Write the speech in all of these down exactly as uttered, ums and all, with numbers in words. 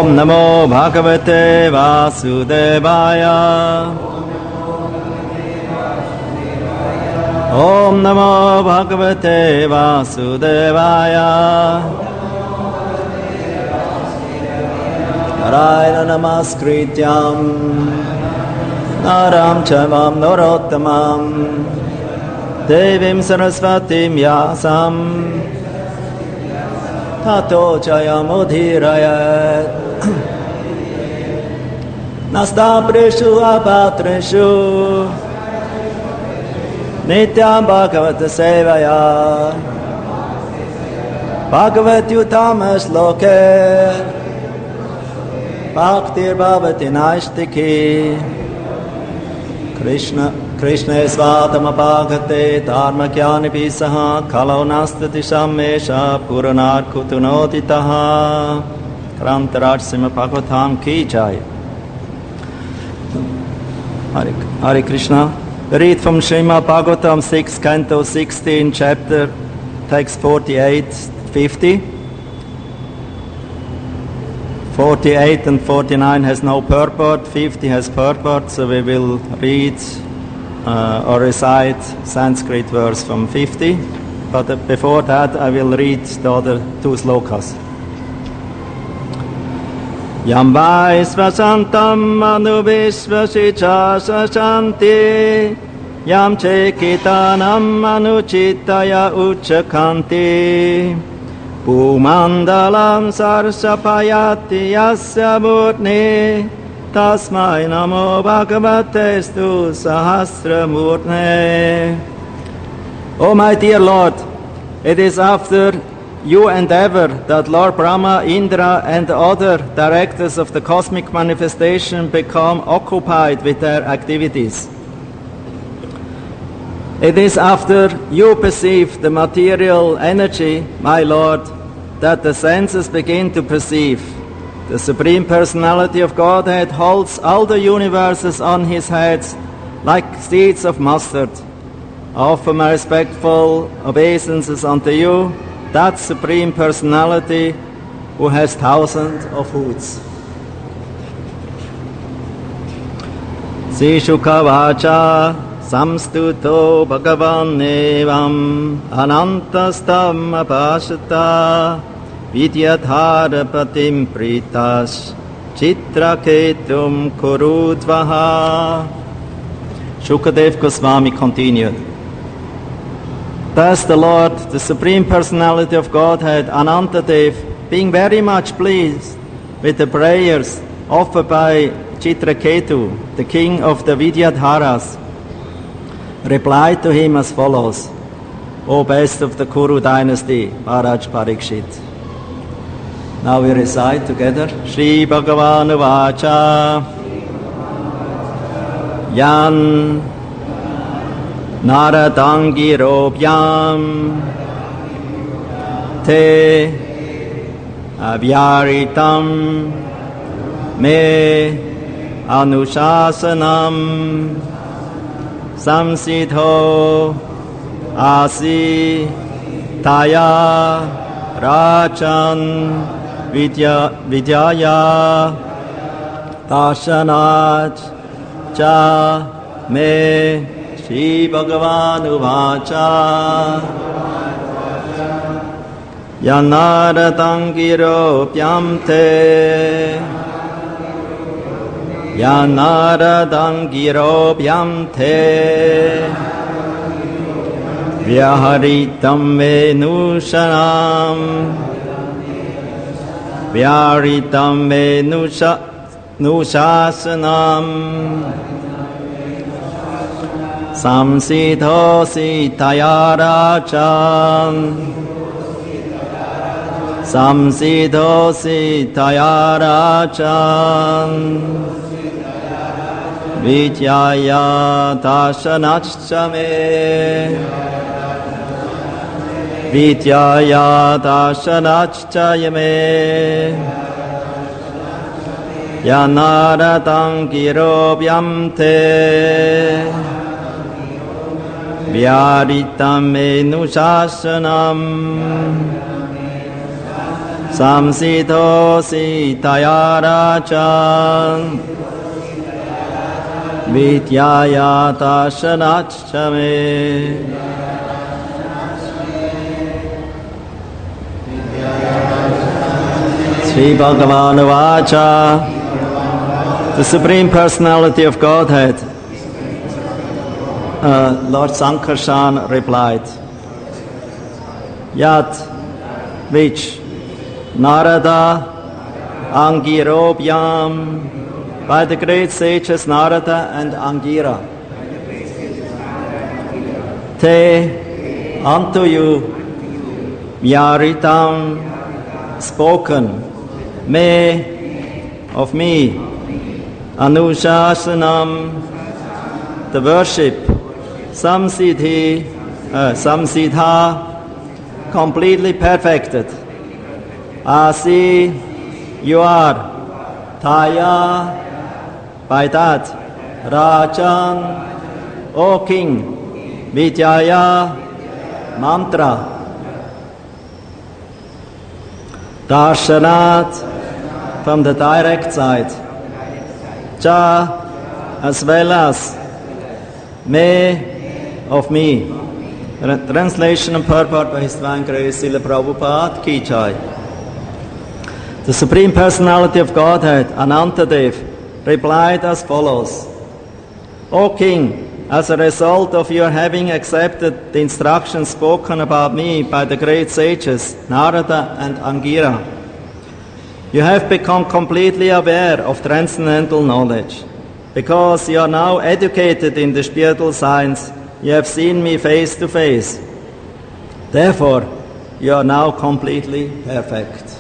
Om Namo Bhagavate Vasudevaya. Om Namo Bhagavate Vasudevaya. Narayana Namaskrityam Naram Chavam Narottamam Devim Sarasvatim Yasam Tato Jayamudhirayat Nastapreshu Apatreshu Nityam Bhagavata Sevaya Bhagavat Yutamas Loke Bhaktir Bhavati Naistiki Krishna Krishna Svatama Bhagate Dharma Kyani Pisaha Kalau Nastati Shammesha Puranat Kutunoditaha Krantaraj Sima Bhagavatam Ki Jai. Hare, Hare Krishna. Read from Srimad Bhagavatam six, Canto sixteen, chapter, text forty-eight, fifty. forty-eight and forty-nine has no purport, fifty has purport, so we will read uh, or recite Sanskrit verse from fifty. But uh, before that I will read the other two slokas. Yam Vaisvasantam Manu Vishvashicha Sashanti Yam Chekitanam Manu Chittaya Uchakanti Pumandalam Sarsapayati Yasya Murni Tasmai Namo Bhagavatestu Sahasra Murni. Oh my dear Lord, it is after you endeavor that Lord Brahma, Indra and the other directors of the cosmic manifestation become occupied with their activities. It is after you perceive the material energy, my Lord, that the senses begin to perceive. The Supreme Personality of Godhead holds all the universes on his head like seeds of mustard. I offer my respectful obeisances unto you, that Supreme Personality who has thousands of hoods. Sishuka Vacha Samstuto Bhagavan Evam Anantastam Apashata Vidyadhara Patim Pritas Chitraketum Kurudvaha. Shukadev Goswami continued. Thus the Lord, the Supreme Personality of Godhead, Anantadev, being very much pleased with the prayers offered by Chitraketu, the king of the Vidyadharas, replied to him as follows: O best of the Kuru dynasty, Maharaj Parikshit. Now we recite together. Shri Bhagavan Vacha Yan Naradangirobhyam Te Avyaritam Me Anushasanam Samsidho Asi Taya Rachan Vidya Vidyaya Tashanat Cha Me Shri Bhagavan Uvacha Yanaradangiro Pyamte Yanaradangiro Pyamte Vyaharitam Venushanam Vyaharitam Venushasanam Samsidhosi Tayarachan Samsidhosi Tayarachan Vidyaya Dashanachame Vidyaya Dashanachayame Yanaradangirobhyamte Vyaritam Menushasanam Samsitosi Tayaracha Vidyaya Tashanachame. Sri Bhagavan Vacha, the Supreme Personality of Godhead. Uh, Lord Sankarshan replied, Yat, which Narada Angirobhyam, by the great sages Narada and Angira, Te, unto you, Vyaritam, spoken, Me, of me, Anushasanam, the worship, Samsiddhi, uh, Samsiddha, completely perfected. Asi, you are, Taya, by that, Rajan, O king, Vidyaya, mantra, Darshanat, from the direct side, Cha, as well as, Me, of me. Translation and purport by His Divine Grace Srila Prabhupada Ki Jai. The Supreme Personality of Godhead, Anantadev, replied as follows: O King, as a result of your having accepted the instructions spoken about me by the great sages Narada and Angira, you have become completely aware of transcendental knowledge. Because you are now educated in the spiritual science, you have seen me face to face. Therefore, you are now completely perfect.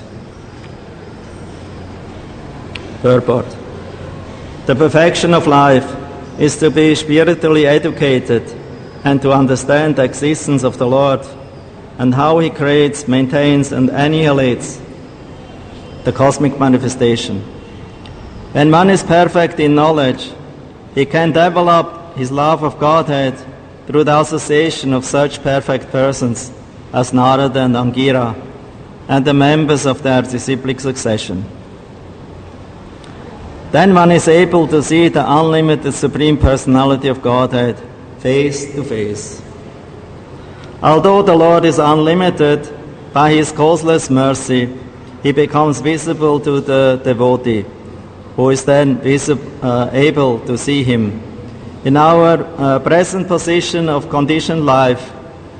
Purport. The perfection of life is to be spiritually educated and to understand the existence of the Lord and how He creates, maintains, and annihilates the cosmic manifestation. When one is perfect in knowledge, he can develop his love of Godhead through the association of such perfect persons as Narada and Angira and the members of their disciplic succession. Then one is able to see the unlimited Supreme Personality of Godhead face to face. Although the Lord is unlimited, by His causeless mercy, He becomes visible to the devotee, who is then visible, uh, able to see Him. In our uh, present position of conditioned life,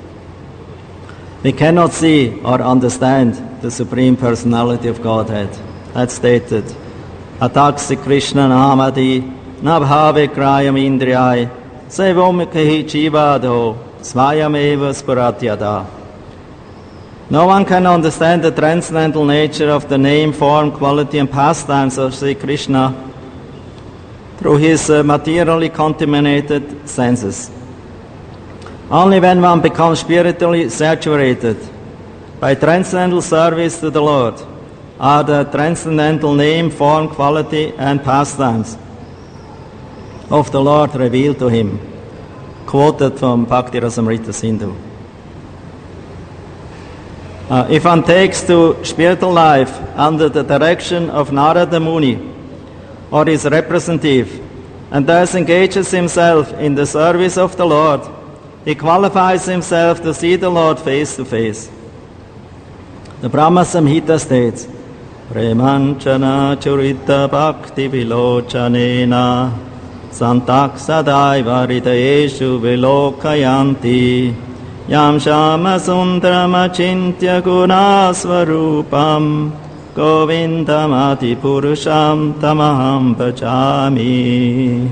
we cannot see or understand the Supreme Personality of Godhead. That's stated. Ataksi Krishna Namadi Nabhave Krayam Indriyai Sevomikehi Jivado Svayameva Spuratyada. No one can understand the transcendental nature of the name, form, quality, and pastimes of Sri Krishna through his uh, materially contaminated senses. Only when one becomes spiritually saturated by transcendental service to the Lord are the transcendental name, form, quality, and pastimes of the Lord revealed to him. Quoted from Bhakti Rasamrita Sindhu. Uh, if one takes to spiritual life under the direction of Narada Muni or his representative and thus engages himself in the service of the Lord, he qualifies himself to see the Lord face to face. The Brahma Samhita states, Premanchana Churita Bhakti Vilochanena Santak Sadaiva Ritayeshu Vilokayanti Yam Shama Sundaramachintya Gunasvarupam Govindamati Purusham Tamaham Bhajami.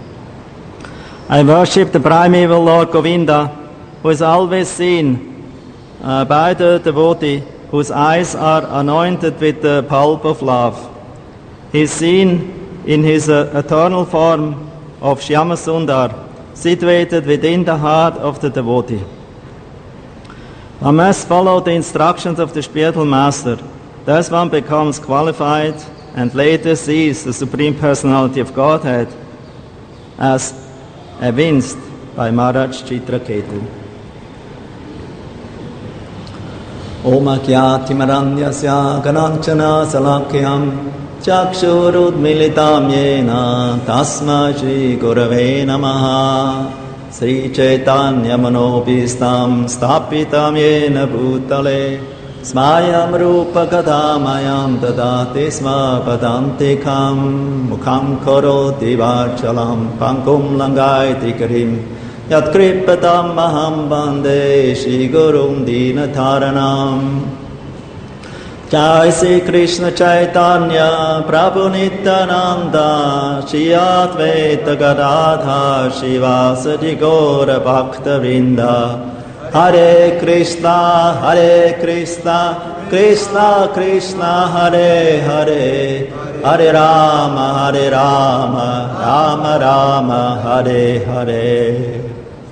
I worship the primeval Lord Govinda, who is always seen uh, by the devotee whose eyes are anointed with the pulp of love. He is seen in his uh, eternal form of Shyamasundar, situated within the heart of the devotee. One must follow the instructions of the spiritual master. Thus one becomes qualified and later sees the Supreme Personality of Godhead as evinced by Maharaj Chitraketu. Om Akyatimaranyasya Gananchana Salakyam Chakshurudmilitam Yena Tasma Shri Gurave Namaha Sri Chaitanya Manobhistam Stapitam Yena Bhutale Smayam Rupa Kadamayam Dadate Sma Padantikam Mukham Karoti Vachalam Pankum Langaiti Karim Yat Kripatam Maham Bande Shri Gurum Dinataranam Jai Sri Krishna Chaitanya Prabhu Nityananda Shri Advaita Gadadhar Shivasadi Gaura Bhakta Vrinda Hare Krishna Hare Krishna Krishna Krishna Hare Hare Hare Rama Hare Rama Rama Rama Hare Hare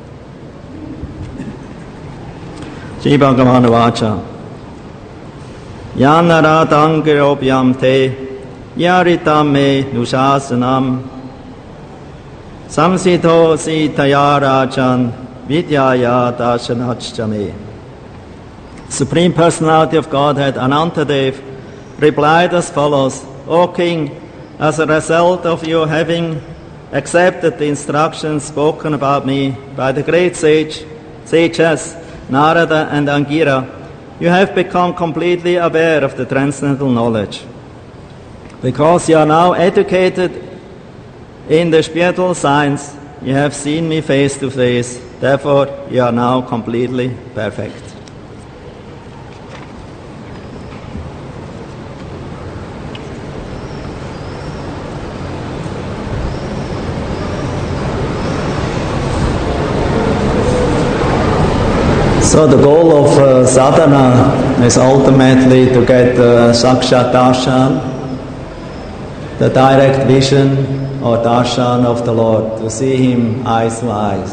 Shri Bhagavan Vacha Yanaratangiropyam te yaritam me nusasanam samsito sitaya rajan vidyaya darshanachame. Supreme Personality of Godhead Anantadev replied as follows: O King, as a result of your having accepted the instructions spoken about me by the great sage, sages Narada and Angira, you have become completely aware of the transcendental knowledge. Because you are now educated in the spiritual science, you have seen me face to face, therefore you are now completely perfect. So the goal of uh, sadhana is ultimately to get uh, sakshat darshan, the direct vision or darshan of the Lord, to see Him eyes to eyes.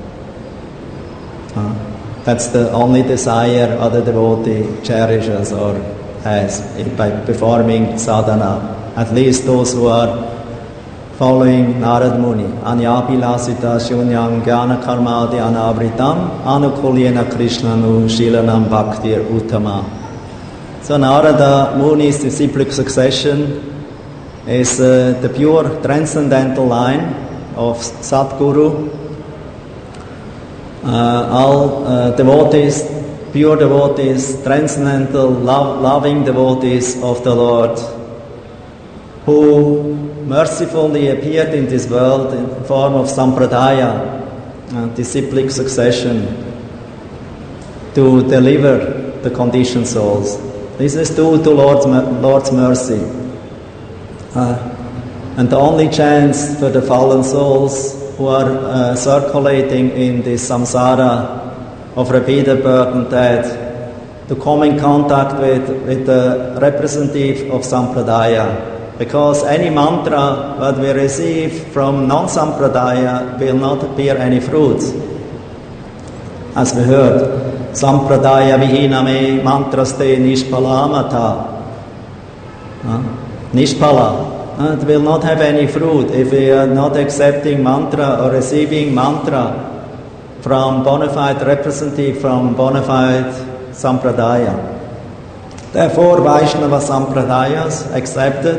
Uh, that's the only desire other devotee cherishes or has by performing sadhana. At least those who are following Narad Muni, Anyapilasita Shunyam Jnana Karmadi Anavritam Anukulyena Krishnanu Shilanam Bhaktir Uttama. So Narada Muni's disciplic succession is uh, the pure transcendental line of Sadguru. Uh, all uh, devotees, pure devotees, transcendental, love, loving devotees of the Lord, who mercifully appeared in this world in the form of sampradaya, uh, disciplic succession, to deliver the conditioned souls. This is due to Lord's, Lord's mercy. Uh, and the only chance for the fallen souls who are uh, circulating in this samsara of repeated birth and death to come in contact with, with the representative of sampradaya. Because any mantra that we receive from non-sampradaya will not bear any fruit. As we heard, sampradaya vihiname mantraste nishpalamata. Uh, nishpala. Uh, it will not have any fruit if we are not accepting mantra or receiving mantra from bona fide representative from bona fide sampradaya. Therefore, Vaishnava Sampradayas accepted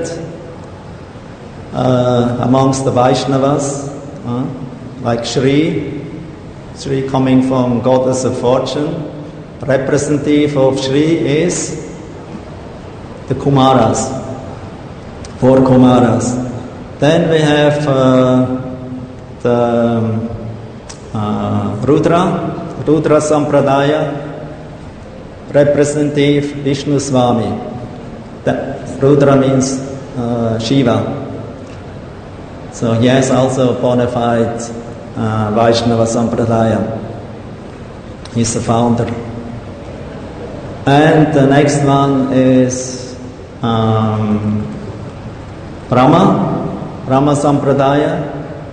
uh, amongst the Vaishnavas, uh, like Shri, Shri coming from Goddess of Fortune. Representative of Shri is the Kumaras, four Kumaras. Then we have uh, the uh, Rudra, Rudra Sampradaya, representative Vishnu Swami. That Rudra means uh, Shiva. So he has also a bona fide uh, Vaishnava Sampradaya. He's the founder. And the next one is um, Brahma, Brahma Sampradaya,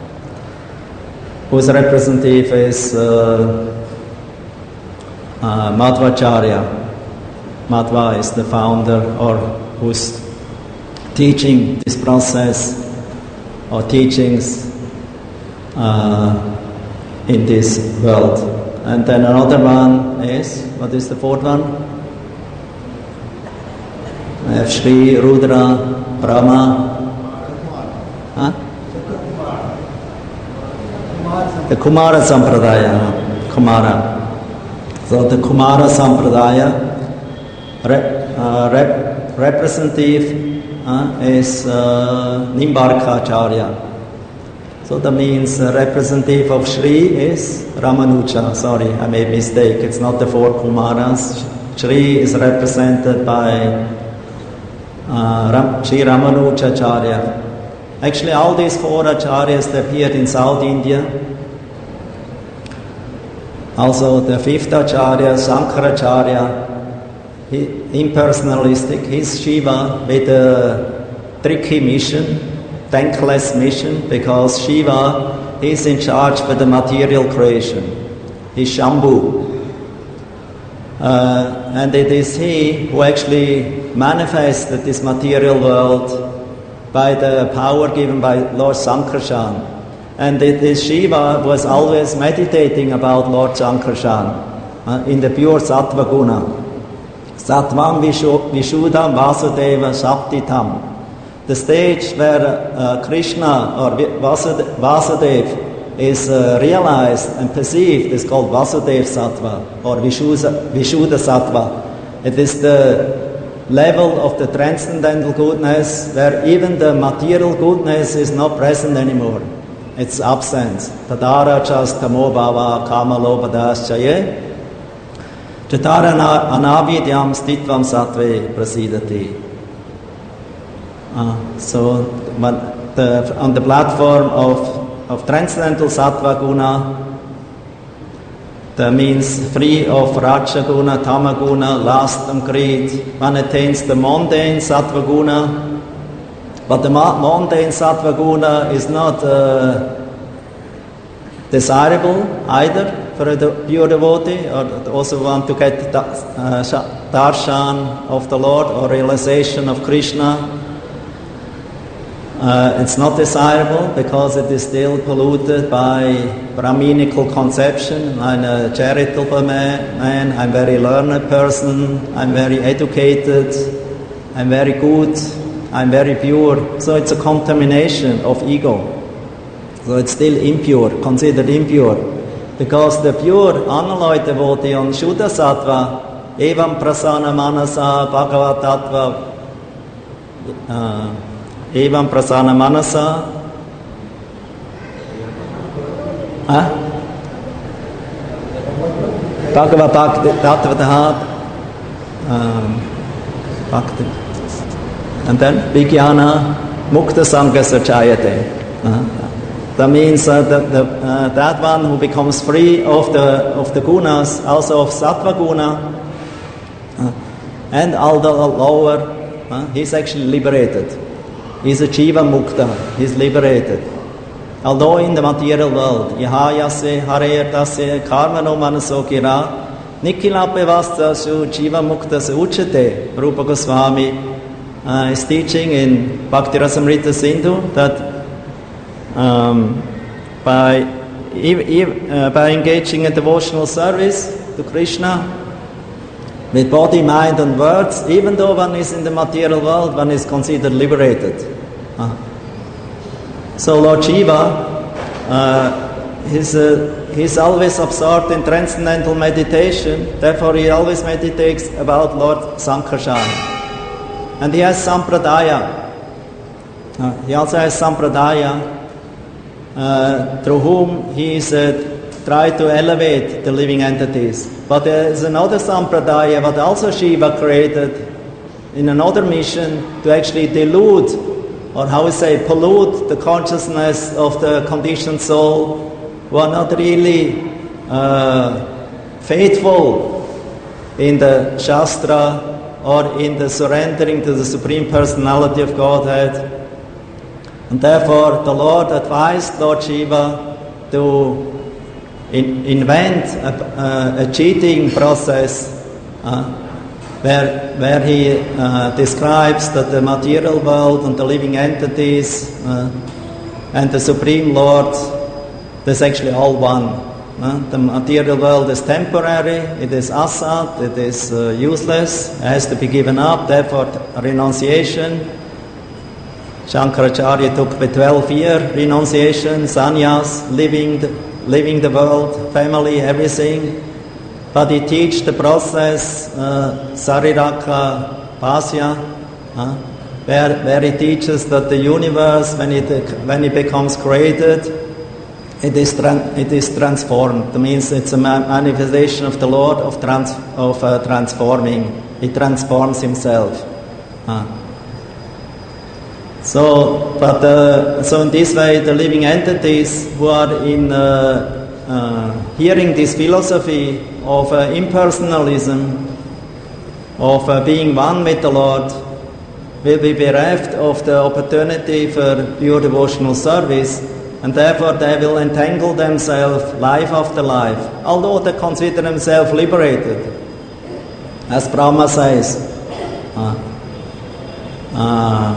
whose representative is uh, uh, Madhvacharya. Madhva is the founder or who's teaching this process or teachings uh, in this world. And then another one is, what is the fourth one? have Sri, Rudra, Brahma. Huh? The Kumara Sampradaya. Kumara. So the Kumara Sampradaya rep, uh, rep, representative uh, is uh, Nimbarkacharya. So that means uh, representative of Sri is Ramanuja. Sorry, I made a mistake. It's not the four Kumaras. Sri is represented by uh, Ram, Sri Ramanujacharya. Actually, all these four acharyas they appeared in South India. Also, the fifth acharya, Shankaracharya, he, impersonalistic. He's Shiva with a tricky mission, thankless mission, because Shiva is in charge with the material creation. He's Shambhu. Uh, and it is he who actually manifested this material world by the power given by Lord Sankarshan. And it is Shiva who was always meditating about Lord Sankarshan uh, in the pure Sattva Guna. Sattvam Vishuddham Vasudeva Shaktitam. The stage where uh, Krishna or Vasudeva is uh, realized and perceived is called Vasudeva Sattva or Vishuddha, Vishuddha Sattva. It is the level of the transcendental goodness where even the material goodness is not present anymore. It's absence. Tadara chas tamo bhava kama lobhadas chaye chatara anavidyam stitvam sattve prasidati. Uh, so the, on the platform of, of transcendental sattva guna, that means free of raja guna, tama guna, lust and greed, one attains the mundane sattva guna. But the mundane sattva guna is not uh, desirable either for a pure devotee, or also want to get uh, darshan of the Lord or realization of Krishna. Uh, it's not desirable because it is still polluted by Brahminical conception. I'm a charitable man, man, I'm a very learned person, I'm very educated, I'm very good, I'm very pure. So it's a contamination of ego. So it's still impure, considered impure. Because the pure, unalloyed devotee on Shuddha Sattva, Evam Prasana Manasa Bhagavad Tattva, uh, Evam Prasana Manasa, huh? Bhagavad Bhakti Tattva um, Bhakti. And then Vijnana Mukta Samgasa Chayate. Uh, that means uh, that, the, uh, that one who becomes free of the of the gunas, also of Sattva Guna, uh, and all the lower, uh, he's actually liberated. He's a Jiva Mukta, he's liberated. Although in the material world, Yahayase Harayatase Karmano Manaso Kira Nikilape Vastashu Jiva Mukta Se Uchate. Rupa Goswami uh, is teaching in Bhakti Rasamrita Sindhu that um, by, uh, by engaging in devotional service to Krishna with body, mind and words, even though one is in the material world, one is considered liberated. Uh. So Lord Shiva, uh, he's, uh, he's always absorbed in transcendental meditation, therefore he always meditates about Lord Sankarshan. And he has Sampradaya. Uh, he also has Sampradaya, uh, through whom he is uh, try to elevate the living entities. But there is another Sampradaya that also Shiva created in another mission to actually delude, or how we say, pollute the consciousness of the conditioned soul who are not really uh, faithful in the Shastra or in the surrendering to the Supreme Personality of Godhead. And therefore the Lord advised Lord Shiva to In, invent a, a, a cheating process uh, where, where he uh, describes that the material world and the living entities uh, and the Supreme Lord, there's actually all one. Uh, the material world is temporary, it is asat, it is uh, useless, it has to be given up, therefore renunciation. Shankaracharya took the twelve year renunciation, sannyas, leaving the, leaving the world, family, everything. But he teaches the process, uh, sariraka pasya, uh, where, where he teaches that the universe, when it, when it becomes created, It is, tran- it is transformed. That means it's a ma- manifestation of the Lord of, trans- of uh, transforming. He transforms himself. Uh. So, but uh, so in this way, the living entities who are in uh, uh, hearing this philosophy of uh, impersonalism, of uh, being one with the Lord, will be bereft of the opportunity for pure devotional service. And therefore they will entangle themselves life after life, although they consider themselves liberated. As Brahma says, uh, uh,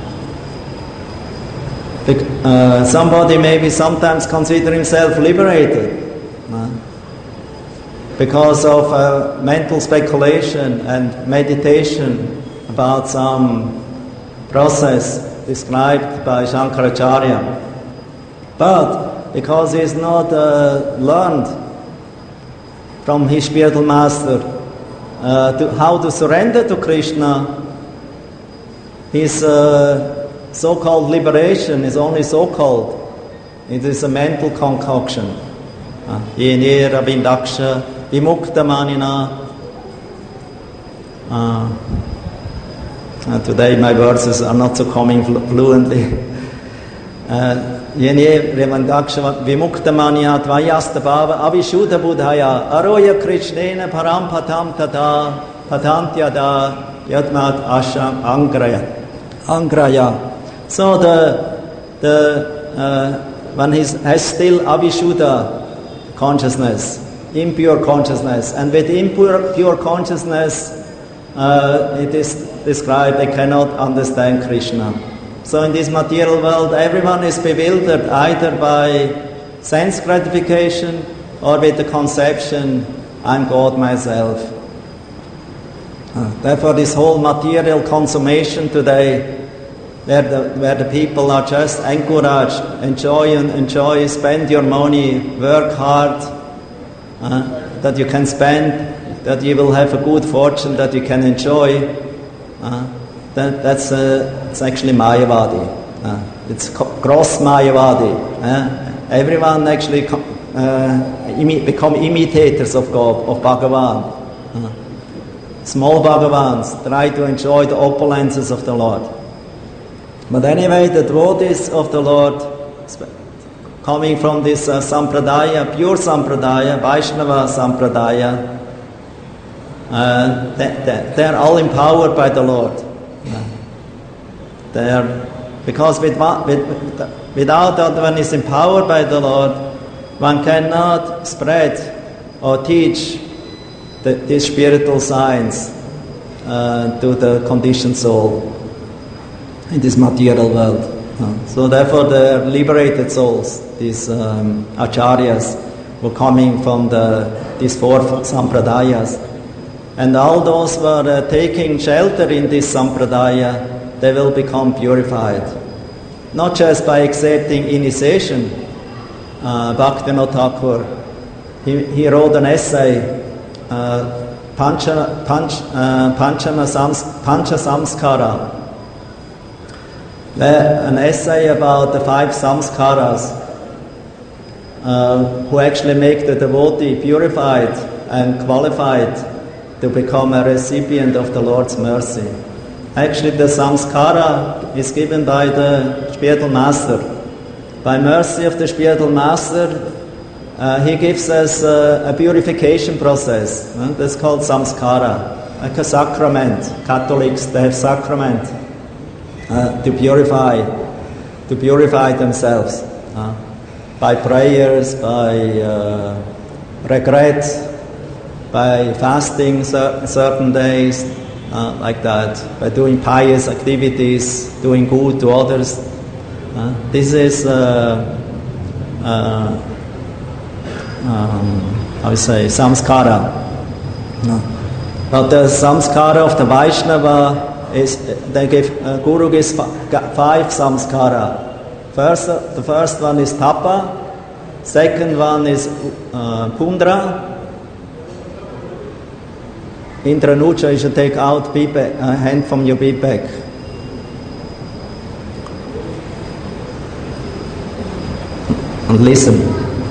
uh, somebody maybe sometimes consider himself liberated uh, because of uh, mental speculation and meditation about some process described by Shankaracharya. But because he is not uh, learned from his spiritual master uh, to how to surrender to Krishna, his uh, so-called liberation is only so-called. It is a mental concoction. Yene rabindaksha vimukta manina. Today my verses are not so coming fluently. Uh, Yene Remandaksha Vimuktamanya Tvayasta Bhava Avishuddha Buddhaya Aroya Krishnena Param Patam Tata Patantyada Yadmat Asham Angraya Angraya. So the the uh, one is, has still Avishuddha consciousness, impure consciousness, and with impure pure consciousness uh, it is described they cannot understand Krishna. So in this material world, everyone is bewildered either by sense gratification or with the conception, I'm God myself. Uh, therefore, this whole material consummation today, where the, where the people are just encouraged, enjoy and enjoy, spend your money, work hard, uh, that you can spend, that you will have a good fortune, that you can enjoy. Uh, That, that's uh, it's actually Mayavadi. Uh, it's co- gross Mayavadi. Uh, everyone actually co- uh, imi- become imitators of God, of Bhagavan. Uh, small Bhagavans try to enjoy the opulences of the Lord. But anyway, the devotees of the Lord, coming from this uh, Sampradaya, pure Sampradaya, Vaishnava Sampradaya, uh, they, they, they are all empowered by the Lord. They are, because with, with, without that one is empowered by the Lord, one cannot spread or teach the, these spiritual signs uh, to the conditioned soul in this material world. Uh, so therefore they are liberated souls, these um, acharyas were coming from the, these four sampradayas. And all those who are uh, taking shelter in this sampradaya, they will become purified. Not just by accepting initiation. Uh, Bhaktivinoda Thakur, he, he wrote an essay, uh, Pancha, Panch, uh, Panchama Sams, Pancha Samskara, an essay about the five samskaras, uh, who actually make the devotee purified and qualified to become a recipient of the Lord's mercy. Actually, the samskara is given by the spiritual master. By mercy of the spiritual master, uh, he gives us uh, a purification process. Uh, that's called samskara, like a sacrament. Catholics, they have sacrament uh, to purify, to purify themselves uh, by prayers, by uh, regret, by fasting cer- certain days. Uh, like that, by doing pious activities, doing good to others. Uh, this is uh, uh, um, how you say, samskara. No. But the samskara of the Vaishnava is, they give, uh, Guru gives five samskara. First, the first one is tapa, second one is uh, pundra. Indranucha, you should take out a uh, hand from your bead bag. And listen.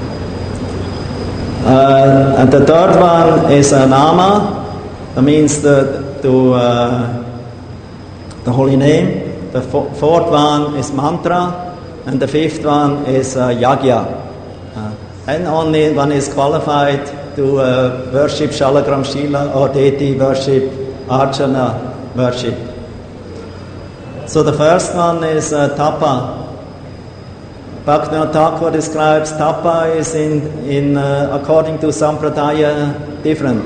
Uh, and the third one is a nama. That means the to uh, the holy name. The fo- fourth one is mantra, and the fifth one is uh, yagya. Uh, and only one is qualified to uh, worship Shalagram Shila or deity worship, archana worship. So the first one is uh, tapa. Bhaktivinoda Thakur describes tapa is in in uh, according to sampradaya different.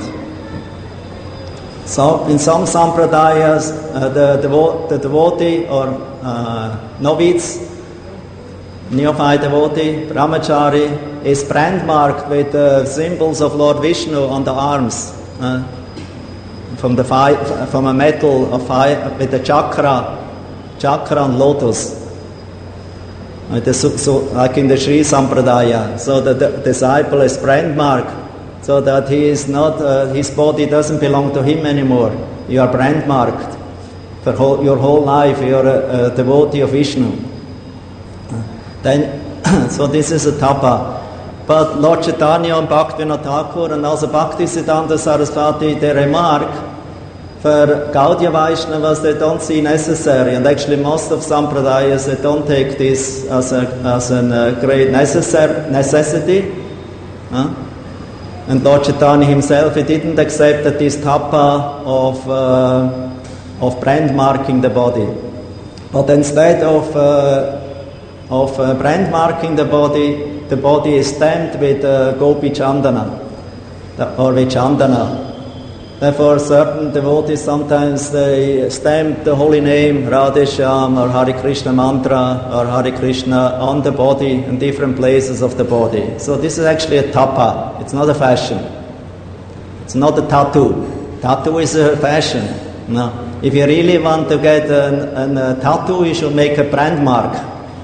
So in some sampradayas, uh, the, devo- the devotee or uh, novice, neophyte devotee, brahmachari, is brandmarked with the symbols of Lord Vishnu on the arms, uh, from the fi- from a metal of fire with the chakra, chakra and lotus. Uh, the, so, like in the Sri Sampradaya, so that the disciple is brandmarked, so that he is not, uh, his body doesn't belong to him anymore. You are brandmarked for whole, your whole life. You are a, a devotee of Vishnu. Uh, then, so this is a tapa. But Lord Chaitanya and Bhaktivinoda Thakur and also Bhaktisiddhanta Saraswati, they remark, for Gaudiya Vaishnavas, they don't see necessary, and actually most of Sampradayas, they don't take this as a as a uh, great necessar- necessity. Huh? And Lord Chaitanya himself, he didn't accept that this tapa of uh, of brand marking the body. But instead of uh, of uh, brand marking the body, the body is stamped with uh, gopi chandana or with chandana. Therefore, certain devotees sometimes they stamp the holy name Radhesham or Hare Krishna mantra or Hare Krishna on the body in different places of the body. So this is actually a tapa. It's not a fashion. It's not a tattoo. Tattoo is a fashion. No. If you really want to get an, an, a tattoo, you should make a brand mark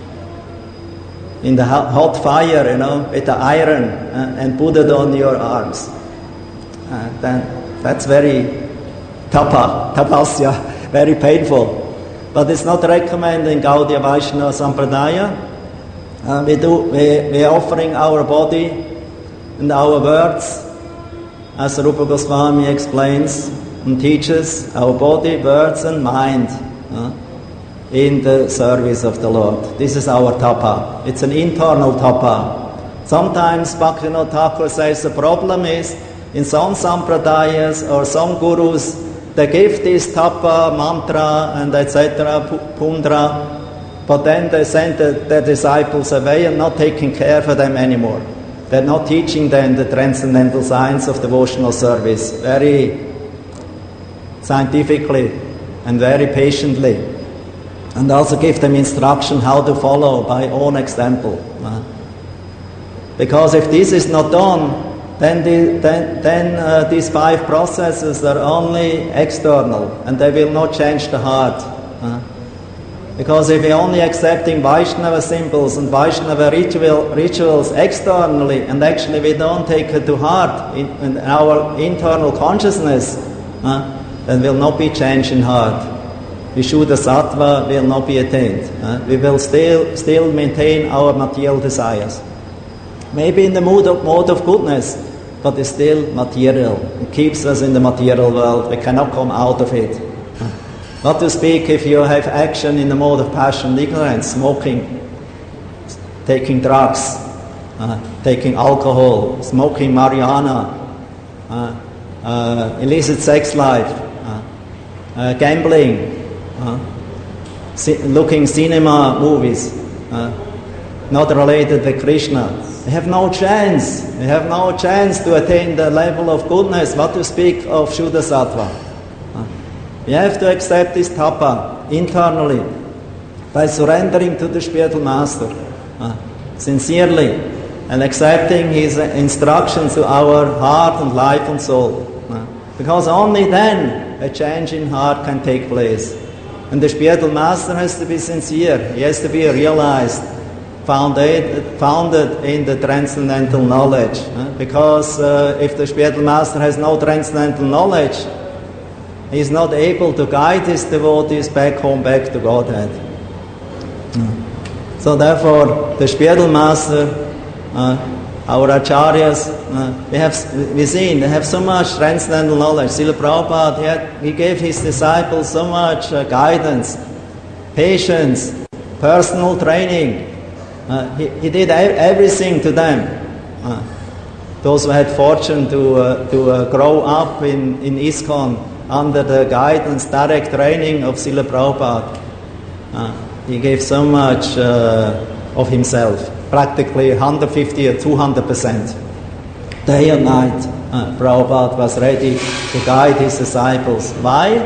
in the hot fire, you know, with the iron, uh, and put it on your arms. Uh, then. That's very tapa, tapasya, very painful. But it's not recommended in Gaudiya Vaishnava Sampradaya. Uh, we do, we, we are offering our body and our words, as Rupa Goswami explains and teaches, our body, words and mind uh, in the service of the Lord. This is our tapa. It's an internal tapa. Sometimes Bhaktivinoda Thakur says the problem is, in some sampradayas or some gurus, they give this tapa, mantra, and et cetera, pundra, but then they send the, their disciples away and not taking care for them anymore. They're not teaching them the transcendental science of devotional service very scientifically and very patiently, and also give them instruction how to follow by own example. Because if this is not done, then, the, then, then uh, these five processes are only external, and they will not change the heart. Uh, because if we're only accepting Vaishnava symbols and Vaishnava ritual, rituals externally, and actually we don't take it to heart in, in our internal consciousness, uh, then will not be change in heart. Vishuddha Sattva will not be attained. Uh, we will still, still maintain our material desires. Maybe in the mood of, mode of goodness, but it's still material. It keeps us in the material world. We cannot come out of it. Not to speak if you have action in the mode of passion, ignorance, smoking, taking drugs, uh, taking alcohol, smoking marijuana, uh, uh, illicit sex life, uh, uh, gambling, uh, si- looking cinema movies, uh, not related with Krishna. We have no chance. We have no chance to attain the level of goodness. What to speak of Shuddha Sattva? We have to accept this tapa internally by surrendering to the spiritual master, uh, sincerely, and accepting his instructions to our heart and life and soul. Because only then a change in heart can take place. And the spiritual master has to be sincere. He has to be realized, founded, founded in the transcendental knowledge. Because uh, if the spiritual master has no transcendental knowledge, he is not able to guide his devotees back home, back to Godhead. So therefore, the spiritual master, uh, our acharyas, uh, we have we seen they have so much transcendental knowledge. Srila Prabhupada, he, had, he gave his disciples so much uh, guidance, patience, personal training. Uh, he, he did everything to them. Uh, those who had fortune to uh, to uh, grow up in in ISKCON under the guidance, direct training of Srila Prabhupada. Uh, he gave so much uh, of himself. Practically one hundred fifty or two hundred percent. Day and night, uh, Prabhupada was ready to guide his disciples. Why?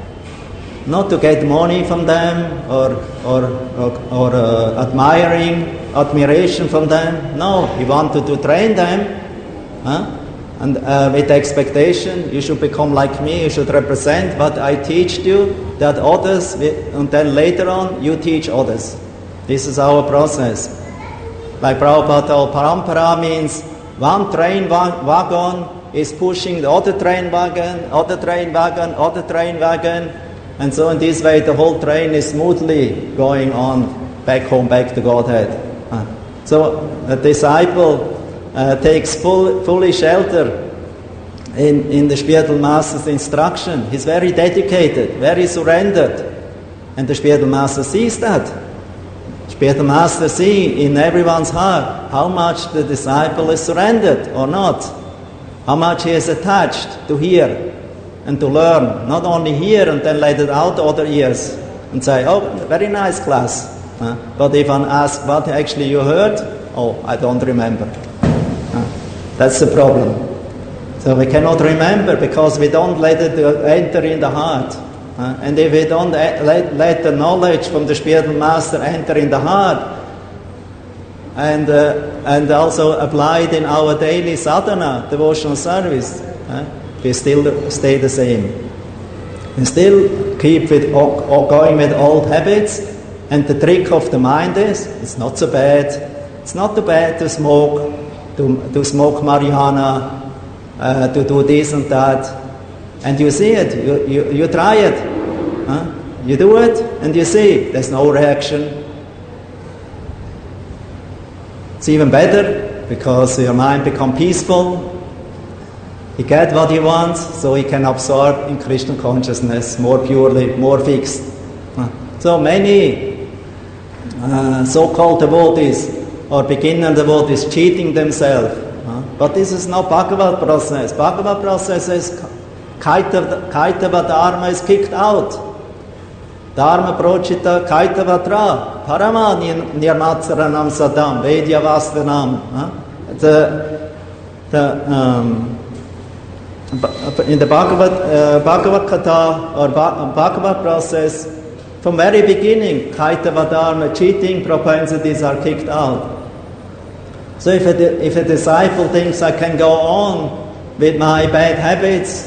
Not to get money from them or or or, or uh, admiring admiration from them. No, he wanted to train them, huh? and uh, with the expectation, you should become like me. You should represent what I teach you, that others, and then later on you teach others. This is our process. Like Prabhupada told, parampara means one train wa- wagon is pushing the other train wagon, other train wagon, other train wagon, and so in this way the whole train is smoothly going on back home, back to Godhead. Uh, so a disciple uh, takes full, fully shelter in, in the spiritual master's instruction. He's very dedicated, very surrendered, and the spiritual master sees that. Spiritual master see in everyone's heart how much the disciple is surrendered or not, how much he is attached to hear and to learn, not only hear and then let it out other ears and say, oh, very nice class. Uh, but if one asks what actually you heard, oh, I don't remember. Uh, that's the problem. So we cannot remember because we don't let it enter in the heart. Uh, and if we don't let, let the knowledge from the spiritual master enter in the heart and uh, and also apply it in our daily sadhana, devotional service, uh, we still stay the same. We still keep with going with old habits, and the trick of the mind is it's not so bad. It's not too bad to smoke, to to smoke marijuana, uh, to do this and that. And you see it, you, you, you try it, huh? You do it, and you see there's no reaction. It's even better because your mind becomes peaceful. He gets what he wants, so he can absorb in Krishna consciousness more purely, more fixed. Huh? So many uh, so-called devotees or beginner devotees cheating themselves. Huh? But this is not Bhagavad process. Bhagavad process is Kaitava Dharma is kicked out. Dharma Prochita Kaitava Tra Parama Nirmatsaranam Sadam Vedya Vastanam. The, the, um, in the Bhagavad, uh, Bhagavad Katha or Bhagavad process, from very beginning, Kaitava Dharma, cheating propensities are kicked out. So if a, if a disciple thinks I can go on with my bad habits,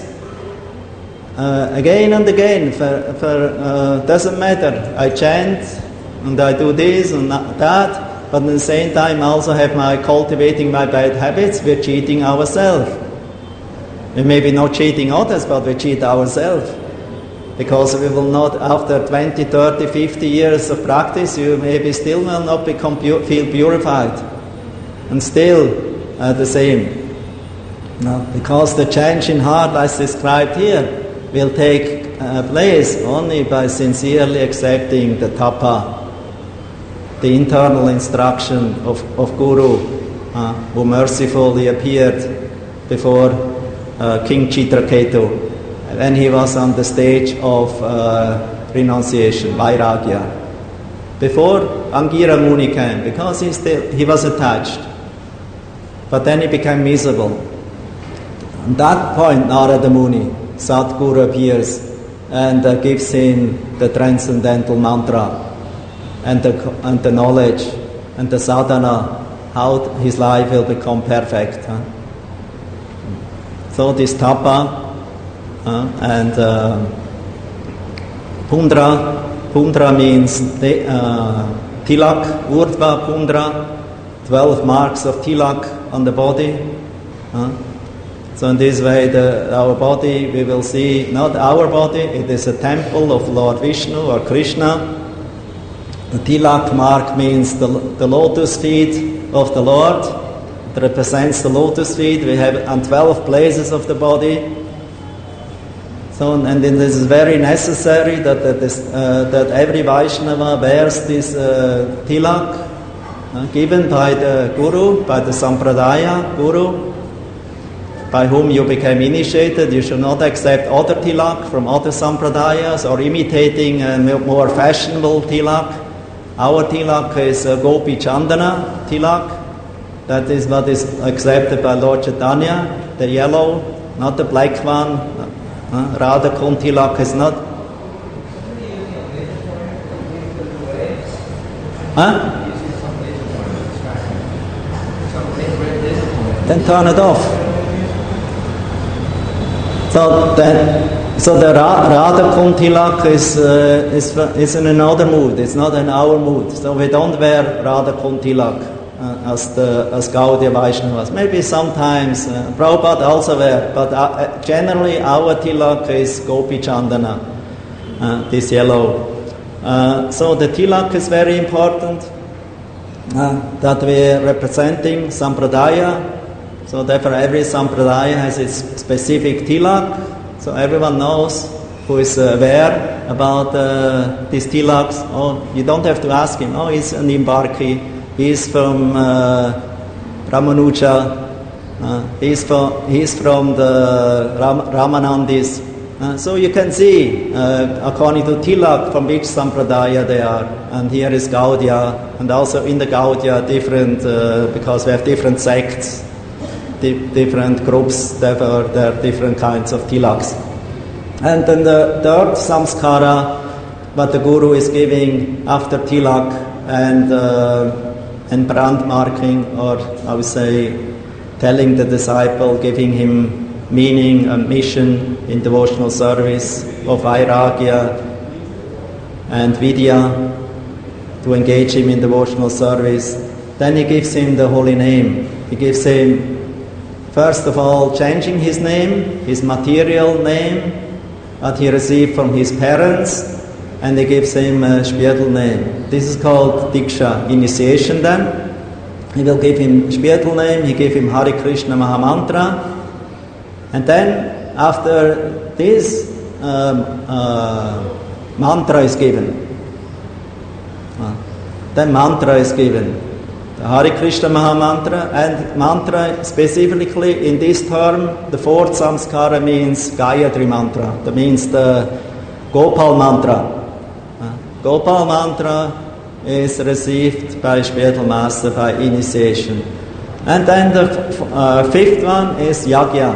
Uh, again and again, for, for uh, doesn't matter. I chant and I do this and that, but at the same time I also have my cultivating my bad habits. We're cheating ourselves. We may be not cheating others, but we cheat ourselves. Because we will not, after twenty, thirty, fifty years of practice, you maybe still will not become pu- feel purified. And still uh, the same. No, because the change in heart as described here will take uh, place only by sincerely accepting the tapa, the internal instruction of, of Guru, uh, who mercifully appeared before uh, King Chitraketu when he was on the stage of uh, renunciation, Vairagya. Before Angira Muni came, because he, still, he was attached. But then he became miserable. At that point, Narada Muni, Sadguru appears and uh, gives him the transcendental mantra and the, and the knowledge and the sadhana how his life will become perfect. Huh? So this tapa uh, and uh, pundra, pundra means the, uh, tilak, urdhva pundra, twelve marks of tilak on the body. Huh? So in this way, the, our body, we will see not our body, it is a temple of Lord Vishnu or Krishna. The tilak mark means the, the lotus feet of the Lord. It represents the lotus feet. We have on twelve places of the body. So, and it is very necessary that that, is, uh, that every Vaishnava wears this uh, tilak uh, given by the Guru, by the Sampradaya Guru, by whom you became initiated. You should not accept other tilak from other Sampradayas or imitating a more fashionable tilak. Our tilak is uh, Gopi Chandana tilak. That is what is accepted by Lord Chaitanya, the yellow, not the black one. Uh, Radha Kund tilak is not. Huh? Then turn it off. So then, so the Ra- Radha Kund tilak is, uh, is is in another mood. It's not in our mood. So we don't wear Radha Kund tilak uh, as the as Gaudiya Vaishnavas. Maybe sometimes uh, Prabhupada also wear, but uh, generally our tilak is Gopi Chandana, uh, this yellow. Uh, so the tilak is very important. Uh, that we are representing Sampradaya. So therefore every Sampradaya has its specific tilak. So everyone knows who is aware about uh, these tilaks. Oh, you don't have to ask him. Oh, he's an Nimbarki. He's from uh, Ramanuja. Uh, he's from he's from the Ram, Ramanandis. Uh, so you can see, uh, according to tilak, from which Sampradaya they are. And here is Gaudiya, and also in the Gaudiya different, uh, because we have different sects. Different groups, therefore there are different kinds of tilaks. And then the third samskara, what the Guru is giving after tilak and uh, and brand marking, or I would say telling the disciple, giving him meaning and mission in devotional service of vairagya and vidya, to engage him in devotional service. Then he gives him the holy name. He gives him, first of all, changing his name, his material name that he received from his parents, and he gives him a Spiedel name. This is called Diksha, initiation then. He will give him Spiedel name, he gave him Hare Krishna Mahamantra, and then after this, um, uh, mantra is given. Uh, then mantra is given. The Hare Krishna Mahamantra, and mantra specifically in this term, the fourth samskara means Gayatri mantra. That means the Gopal mantra. Uh, Gopal mantra is received by Spiedel Master by initiation. And then the uh, fifth one is Yagya.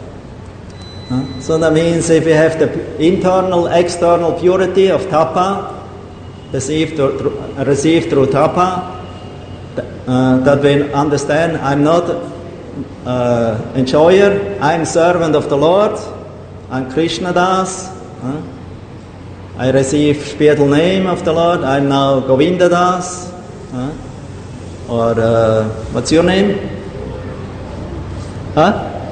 Uh, so that means if you have the internal, external purity of tapa, received through, received through tapa, Uh, that we understand, I'm not uh, enjoyer, I'm servant of the Lord, I'm Krishna Das, uh, I receive Spiedel name of the Lord, I'm now Govinda Das, uh, or uh, what's your name? Huh?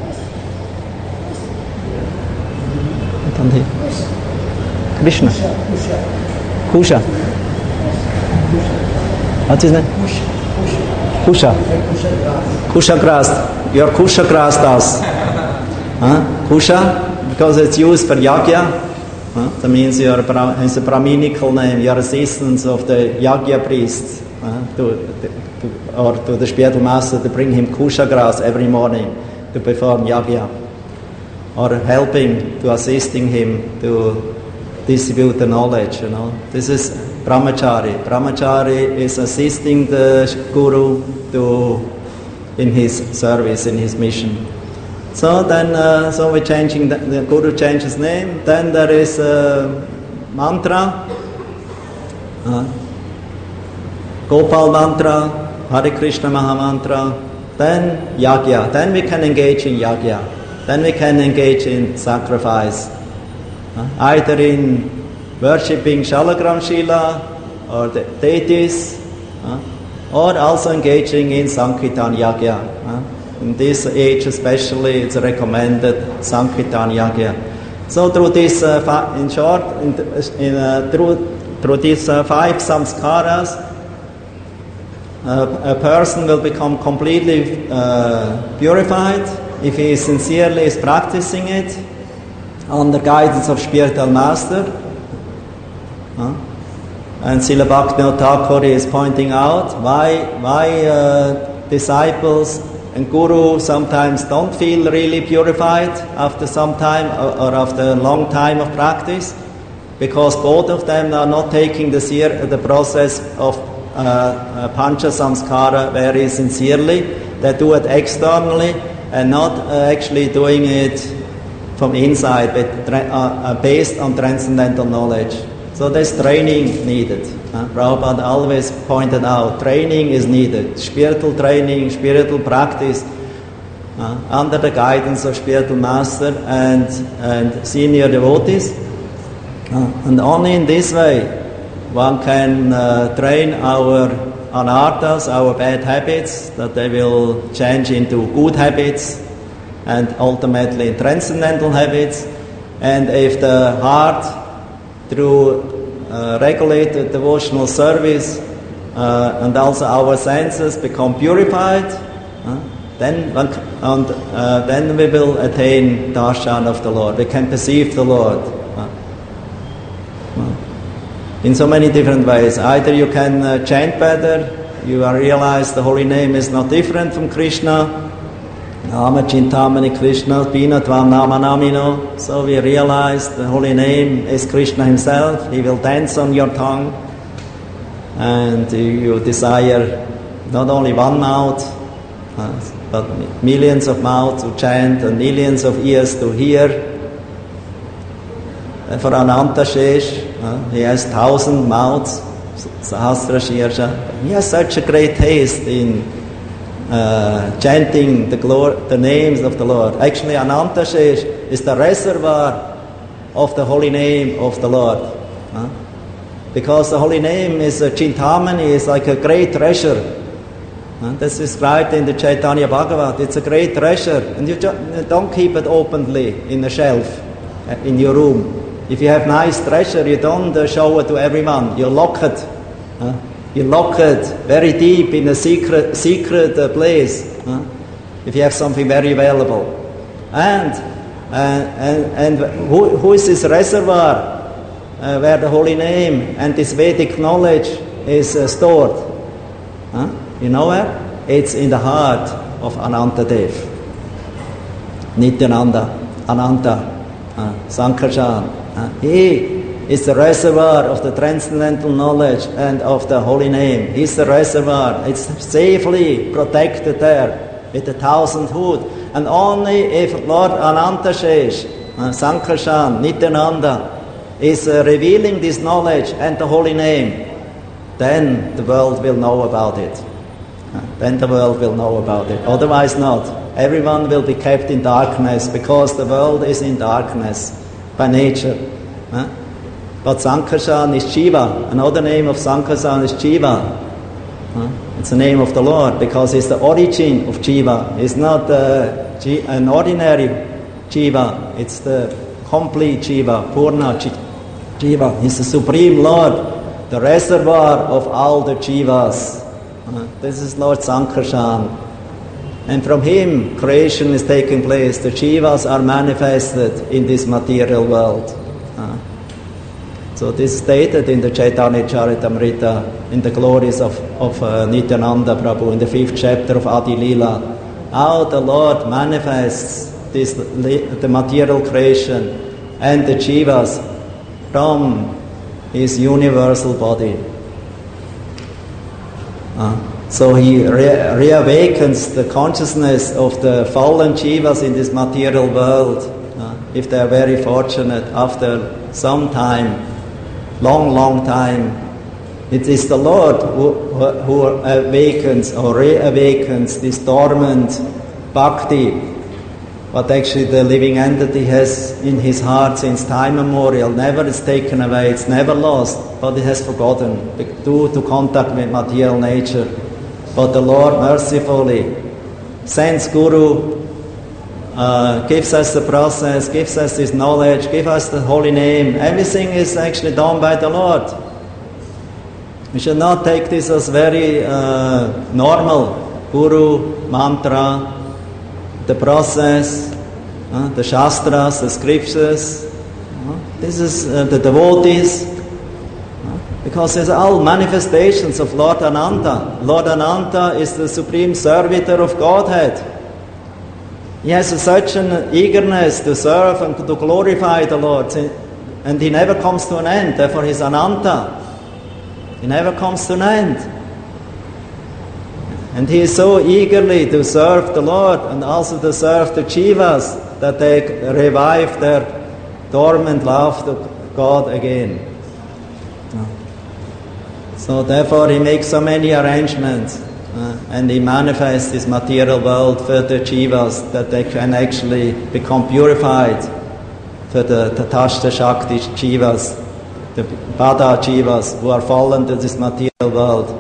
Krishna. Kusha. What's his name? Kusha. Kusha Gras. You're Kusha Gras Das. Huh? Kusha, because it's used for Yagya. Huh? That means you're a, it's a Brahminical name. You're assistants of the Yagya priest. Huh? To, to, or to the Spiedel Master to bring him Kusha Gras every morning to perform Yagya. Or helping, to assisting him to distribute the knowledge, you know. This is Brahmachari. Brahmachari is assisting the Guru to in his service, in his mission. So then, uh, so we're changing, the, the Guru changes name. Then there is a mantra, uh, Gopal mantra, Hare Krishna Mahamantra, then yagya, then we can engage in yagya, then we can engage in sacrifice, uh, either in worshipping Shalagram Shila or the deities, uh, or also engaging in Sankirtan Yagya. Uh, in this age especially, it's recommended Sankirtan Yagya. So through this, uh, fi- in short, in, in, uh, through, through these uh, five samskaras, uh, a person will become completely uh, purified if he sincerely is practicing it under guidance of spiritual master. Uh, and Srila Bhaktivinoda Thakur is pointing out why why uh, disciples and guru sometimes don't feel really purified after some time or, or after a long time of practice, because both of them are not taking the, ser- the process of uh, uh, Pancha Samskara very sincerely. They do it externally and not uh, actually doing it from inside, but tra- uh, uh, based on transcendental knowledge. So there's training needed. Uh, Prabhupada always pointed out, training is needed. Spiritual training, spiritual practice, uh, under the guidance of spiritual master and, and senior devotees. Uh, and only in this way one can uh, train our anarthas, our bad habits, that they will change into good habits and ultimately transcendental habits. And if the heart, through uh, regulated devotional service uh, and also our senses become purified, uh, then one, and, uh, then we will attain darshan of the Lord. We can perceive the Lord uh, uh, in so many different ways. Either you can uh, chant better, you realize the holy name is not different from Krishna. Nama Chintamani Krishna, Pina Tvam Nama Namino. So we realize the holy name is Krishna himself. He will dance on your tongue. And you desire not only one mouth, uh, but millions of mouths to chant and millions of ears to hear. And for Ananta Shesh, uh, he has thousand mouths, Sahasra Shirsha. He has such a great taste in Uh, chanting the, glor- the names of the Lord. Actually, Ananta Shesh is the reservoir of the holy name of the Lord. Huh? Because the holy name is a Chintamani, is like a great treasure. Huh? That's described in the Chaitanya Bhagavat. It's a great treasure. And you ju- don't keep it openly in a shelf uh, in your room. If you have nice treasure, you don't uh, show it to everyone. You lock it. Huh? You lock it very deep in a secret secret uh, place, huh? If you have something very valuable. And uh, and, and who, who is this reservoir uh, where the holy name and this Vedic knowledge is uh, stored? Huh? You know where? It's in the heart of Anantadev, Nityananda, Ananta, uh, Sankarshan. Uh, he is the reservoir of the transcendental knowledge and of the holy name. He's the reservoir. It's safely protected there with a thousand hood. And only if Lord Anantashesh, uh, Sankarshan, Nityananda is uh, revealing this knowledge and the holy name, then the world will know about it. Uh, then the world will know about it. Otherwise not. Everyone will be kept in darkness because the world is in darkness by nature. Uh, But Sankarshan is Jiva. Another name of Sankarshan is Jiva. Huh? It's the name of the Lord because it's the origin of Jiva. It's not uh, G- an ordinary Jiva. It's the complete Jiva, Purna Jiva. He's the Supreme Lord, the reservoir of all the Jivas. Uh, this is Lord Sankarshan. And from him, creation is taking place. The Jivas are manifested in this material world. Uh, So this is stated in the Chaitanya Charitamrita, in the glories of, of uh, Nityananda Prabhu, in the fifth chapter of Adi Lila, how the Lord manifests this, the material creation and the jivas from his universal body. Uh, so he re- reawakens the consciousness of the fallen jivas in this material world, uh, if they are very fortunate after some time, long, long time It is the Lord who, who awakens or reawakens this dormant bhakti, what actually the living entity has in his heart since time immemorial. Never is taken away, it's never lost, but it has forgotten due to contact with material nature. But the Lord mercifully sends Guru, uh, gives us the process, gives us this knowledge, gives us the holy name. Everything is actually done by the Lord. We should not take this as very uh, normal. Guru, mantra, the process, uh, the Shastras, the scriptures. Uh, this is uh, the devotees. Uh, because these are all manifestations of Lord Ananta. Lord Ananta is the supreme servitor of Godhead. He has a, such an eagerness to serve and to glorify the Lord. And he never comes to an end. Therefore he is Ananta. He never comes to an end. And he is so eagerly to serve the Lord and also to serve the Jivas that they revive their dormant love to God again. So therefore he makes so many arrangements uh, and he manifests this material world for the Jivas that they can actually become purified for the Tatashta Shakti Jivas, the Bada Jivas who are fallen to this material world.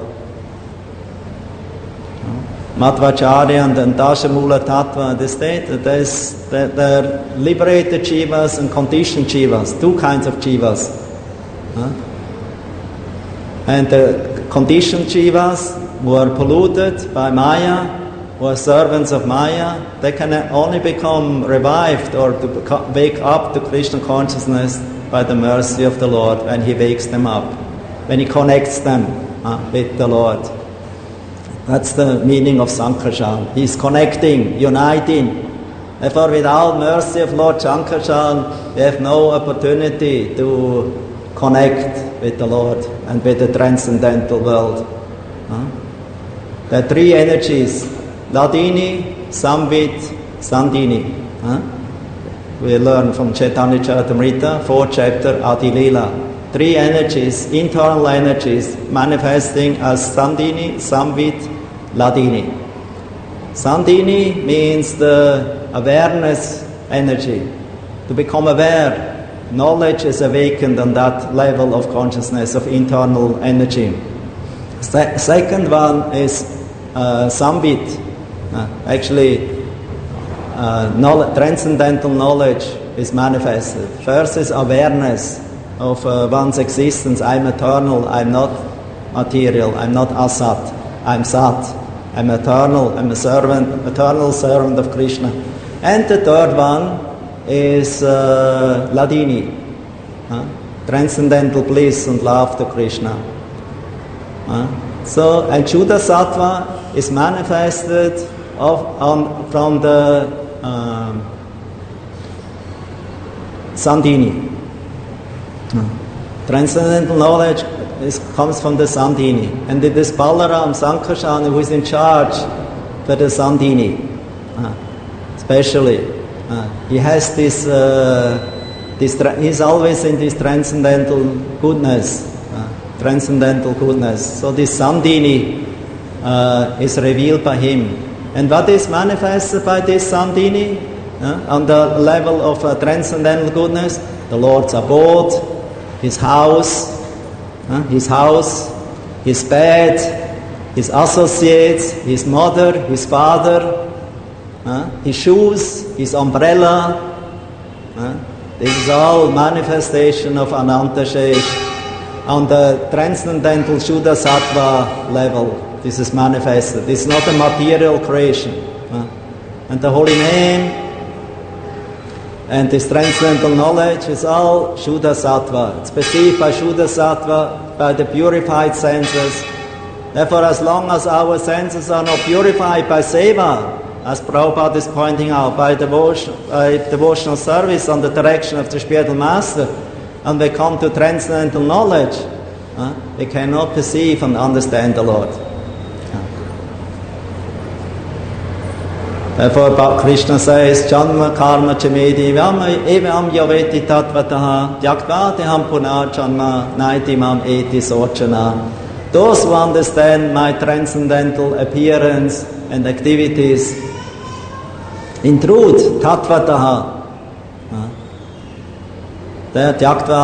Madhvacharya and Dashamula Tattva, they state that there's, that there are liberated Jivas and conditioned Jivas, two kinds of Jivas. Huh? And the conditioned Jivas who are polluted by Maya, who are servants of Maya, they can only become revived or to beco- wake up to Krishna consciousness by the mercy of the Lord when He wakes them up, when He connects them uh, with the Lord. That's the meaning of Sankarshan. He's connecting, uniting. Therefore, without mercy of Lord Sankarshan, we have no opportunity to connect with the Lord and with the transcendental world. Huh? There are three energies, Ladini, Samvit, Sandini. Huh? We learn from Chaitanya Charitamrita, fourth chapter, Adilila. Three energies, internal energies, manifesting as Sandini, Samvit, Ladini. Sandini means the awareness energy. To become aware, knowledge is awakened on that level of consciousness, of internal energy. Se- second one is uh, Samvit. Uh, actually, uh, knowledge, transcendental knowledge is manifested. First is awareness of uh, one's existence. I'm eternal, I'm not material, I'm not asat, I'm sat, I'm eternal, I'm a servant, eternal servant of Krishna. And the third one is uh, Ladini, uh, transcendental bliss and love to Krishna. Uh, so, and Shuddha Sattva is manifested of, on, from the um, Sandini. Transcendental knowledge is, comes from the Sandini. And it is Balaram Sankarshan who is in charge for the Sandini. Uh, especially. Uh, he has this, uh, this tra- he's always in this transcendental goodness. Uh, transcendental goodness. So this Sandini uh, is revealed by him. And what is manifested by this Sandini? Uh, on the level of uh, transcendental goodness, the Lord's abode, His house, uh, His house, His bed, His associates, His mother, His father, uh, His shoes, His umbrella. Uh, this is all manifestation of Ananta Shesh on the transcendental Shuddha Sattva level. This is manifested. This is not a material creation. Uh, and the holy name and this transcendental knowledge is all Shuddha Sattva. It's perceived by Shuddha Sattva, by the purified senses. Therefore, as long as our senses are not purified by seva, as Prabhupada is pointing out, by devotion, by devotional service on the direction of the spiritual master, and we come to transcendental knowledge, uh, we cannot perceive and understand the Lord. Therefore, Krishna says, Janma karma chamedi evam yaveti tatvataha yaktvatiham punah janma naiti mam eti sochana. those who understand my transcendental appearance and activities, in truth, tattvataha, they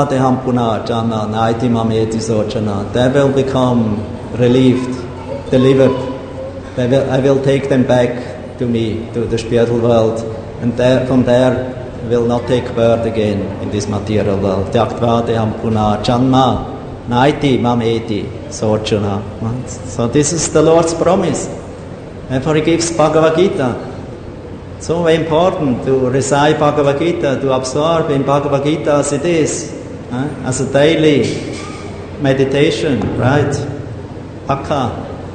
will become relieved, delivered. They will, I will take them back to me, to the spiritual world, and there, from there will not take birth again in this material world. So this is the Lord's promise. Therefore He gives Bhagavad Gita. So very important to recite Bhagavad Gita, to absorb in Bhagavad Gita as it is, eh? as a daily meditation, right? Akka.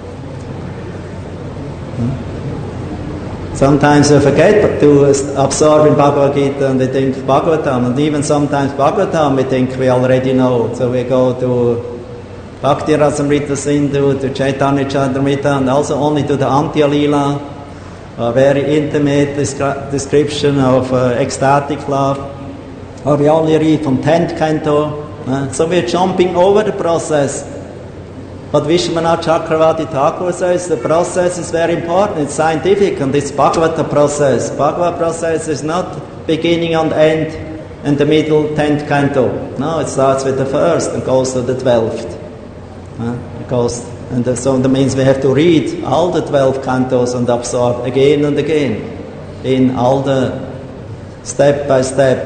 Hmm? Sometimes we forget to absorb in Bhagavad Gita and we think Bhagavatam, and even sometimes Bhagavatam we think we already know. So we go to Bhakti Rasamrita Sindhu, to Chaitanya Charitamrita, and also only to the Antya Lila. A very intimate descri- description of uh, ecstatic love, or we only read from tenth canto. Uh, so we're jumping over the process. But Vishwanath Chakravarti Thakur says the process is very important, it's scientific, and it's Bhagavata process. Bhagavata process is not beginning and end and the middle tenth canto. No, it starts with the first and goes to the twelfth. Uh, it goes And so that means we have to read all the twelve cantos and absorb again and again in all the step by step,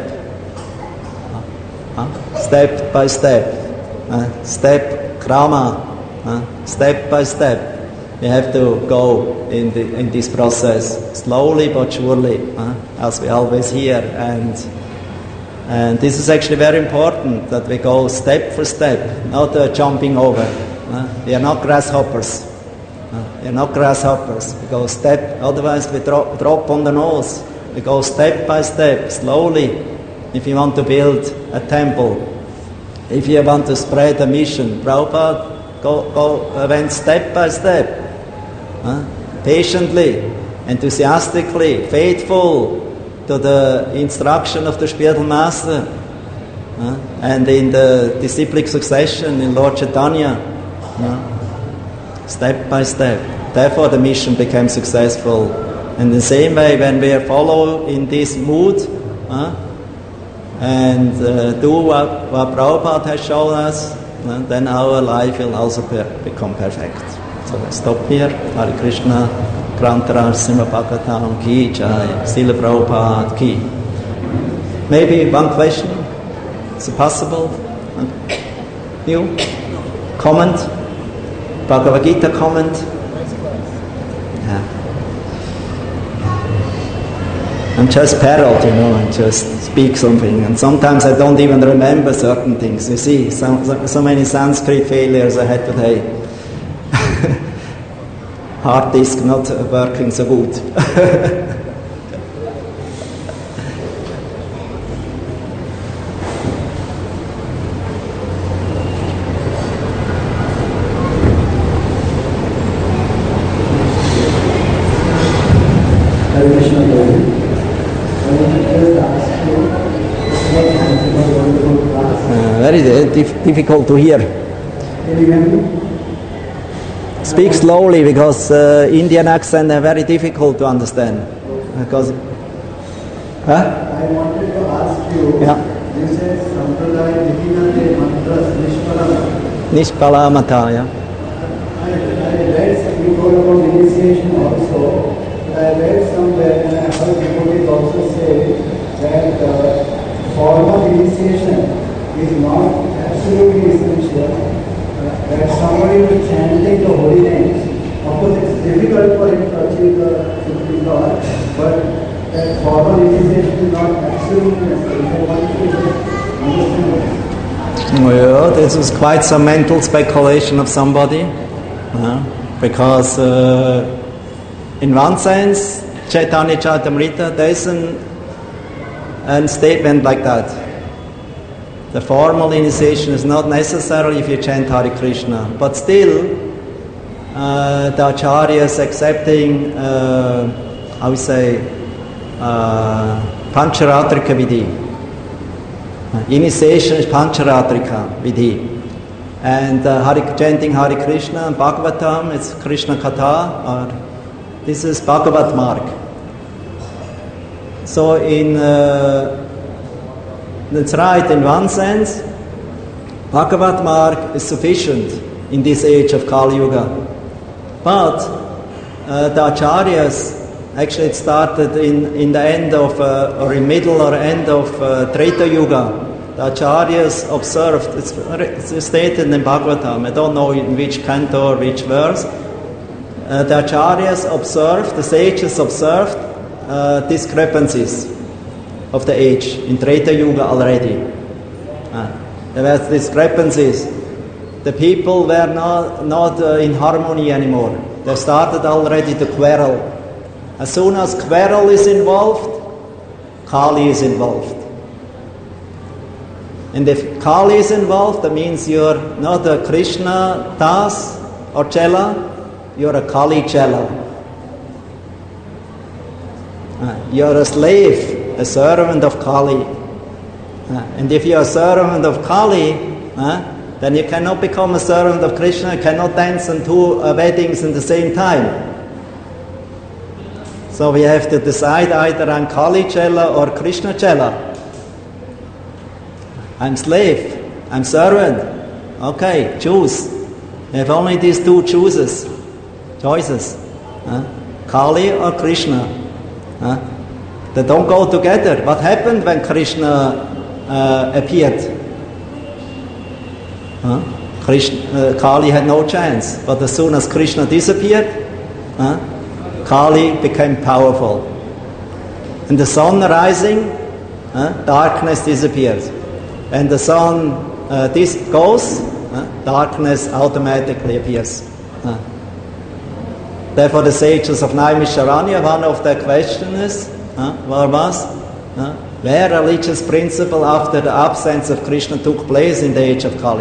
uh, step by step, uh, step krama, uh, step by step. We have to go in the in this process slowly but surely, uh, as we always hear, and and this is actually very important that we go step for step, not uh, jumping over. Uh, we are not grasshoppers. Uh, we are not grasshoppers. We go step, otherwise we drop, drop on the nose. We go step by step, slowly. If you want to build a temple, if you want to spread a mission, Prabhupada go, go, uh, went step by step, uh, patiently, enthusiastically, faithful to the instruction of the spiritual master, uh, and in the disciplic succession in Lord Chaitanya. No. Step by step. Therefore the mission became successful. In the same way, when we follow in this mood uh, and uh, do what, what Prabhupada has shown us, uh, then our life will also per- become perfect. So I stop here. Hare Krishna, Grantaraj Srimad Bhagavatam Ki Jai, Srila Prabhupada Ki. Maybe one question? Is it possible? You? Comment? Bhagavad Gita comment? Yeah. I'm just parrot, you know, I just speak something, and sometimes I don't even remember certain things. You see, so, so, so many Sanskrit failures I had today. Hard disk not working so good. Dif- difficult to hear. Can you hear me? Speak slowly, because uh, Indian accent are very difficult to understand. Because, huh? I wanted to ask you. Yeah. You said Sampradaya Divinate Mantras Nishpalamata. Nishpalamata, yeah. I, I read some, you told about initiation also. I read somewhere, and I heard devotees also say that uh, formal initiation is not absolutely essential. Uh, that somebody is chanting the holy names. Of course, it's difficult for him to achieve the Supreme Lord, but that formal initiation is not absolutely necessary. So one should understand. Well, this is quite some mental speculation of somebody, uh, because uh, in one sense, Chaitanya Charitamrita, there is an, an statement like that. The formal initiation is not necessary if you chant Hare Krishna, but still, uh, the acharyas accepting, uh, how we say, uh, Pancharatrika Vidhi. Uh, initiation is Pancharatrika Vidhi. And uh, Hari, chanting Hare Krishna and Bhagavatam, it's Krishna Katha, or this is Bhagavat Marg. So in, uh, that's right, in one sense, Bhagavat Marg is sufficient in this age of Kali Yuga. But uh, the Acharyas, actually it started in, in the end of, uh, or in middle or end of uh, Treta Yuga. The Acharyas observed, it's, it's stated in Bhagavatam, I don't know in which canto or which verse, uh, the Acharyas observed, the sages observed uh, discrepancies of the age, in Treta Yuga already. Uh, there were discrepancies. The people were not, not uh, in harmony anymore. They started already to quarrel. As soon as quarrel is involved, Kali is involved. And if Kali is involved, that means you're not a Krishna Das or Chela, you're a Kali Chela. Uh, you're a slave, a servant of Kali. Uh, and if you're a servant of Kali, uh, then you cannot become a servant of Krishna, you cannot dance on two uh, weddings at the same time. So we have to decide either I'm Kali Chela or Krishna Chela. I'm slave, I'm servant. Okay, choose. We have only these two choices. Choices. Huh? Kali or Krishna. Huh? They don't go together. What happened when Krishna uh, appeared? Huh? Krishna, uh, Kali had no chance. But as soon as Krishna disappeared, huh? Kali became powerful. And the sun rising, huh? Darkness disappears. And the sun uh, this goes, uh, darkness automatically appears. Uh. Therefore, the sages of Naimisharanya, one of their questions uh, was, uh, where religious principle after the absence of Krishna took place in the age of Kali?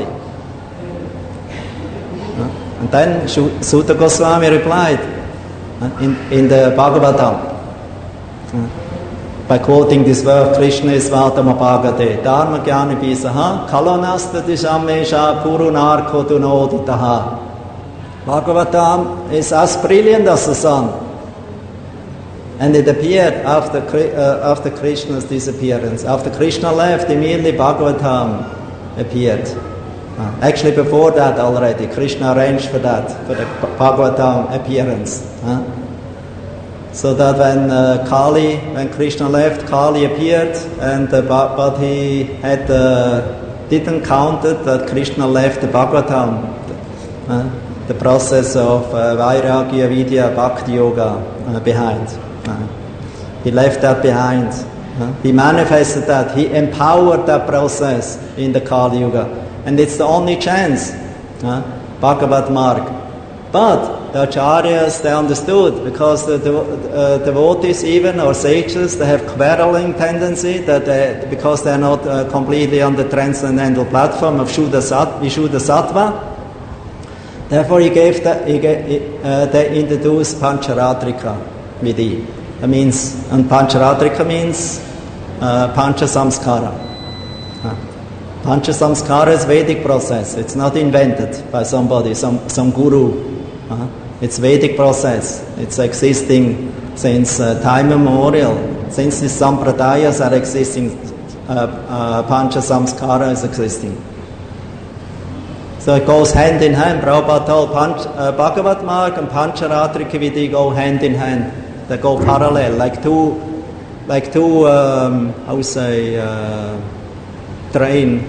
Uh, and then Sutta Goswami replied uh, in, in the Bhagavatam. Uh, By quoting this verse, Krishna is Vatamapagate, Dharma Jnani Pisaha, Kalonasta Dishamesha Purunar Kotunoditaha. Bhagavatam is as brilliant as the sun. And it appeared after, uh, after Krishna's disappearance. After Krishna left, immediately Bhagavatam appeared. Uh, actually, before that already, Krishna arranged for that, for the Bhagavatam appearance. Uh. So that when uh, Kali, when Krishna left, Kali appeared, and uh, but, but he had uh, didn't count it that Krishna left the Bhagavatam, uh, the process of uh, Vairagya, Vidya, Bhakti Yoga uh, behind. Uh, he left that behind. Uh, he manifested that. He empowered that process in the Kali Yuga, and it's the only chance. Uh, Bhagavat Marg. But the Acharyas, they understood, because the, the uh, devotees even, or sages, they have quarreling tendency, that they, because they are not uh, completely on the transcendental platform of Shuddha Sat, Vishuddha Sattva. Therefore he gave, the, he gave uh, they introduced Pancharatrika Vidhi. That means, and Pancharatrika means uh, Pancha Samskara. Uh, Pancha Samskara is Vedic process. It's not invented by somebody, some, some guru. Uh, it's Vedic process. It's existing since uh, time immemorial. Since the Sampradayas are existing, uh, uh, Pancha Samskara is existing. So it goes hand in hand. Prabhupada told Panch, uh, Bhagavat Marg and Pancharatrika Vidhi go hand in hand. They go parallel, like two, like two, um, how we say, uh, train